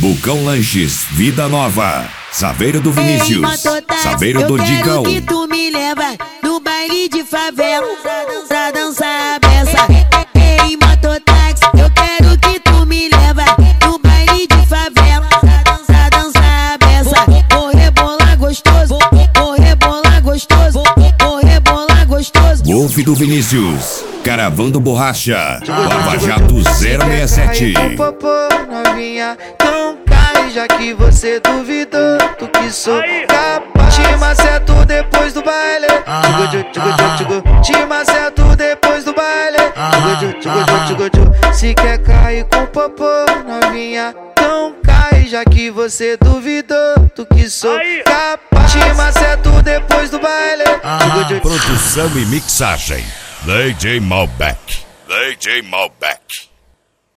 Vulcão Lanches, Vida Nova. Saveiro do Vinícius, Saveiro do Digão. Eu quero que tu me leva no baile de favela pra dançar a beça. Ei, mototáxi, eu quero que tu me leva no baile de favela pra dançar a beça. Vou rebolar gostoso, vou rebolar gostoso, vou rebolar gostoso. Wolf do Vinícius, Caravando Borracha, Lava Jato 067. Novinha, então cai, já que você duvidou do que sou capaz. Te maceto depois do baile, te maceto depois do baile. Se quer cair com popô, novinha, então cai, já que você duvidou do que sou capaz. Te maceto depois do baile. Produção e mixagem, DJ Malbec. DJ Malbec.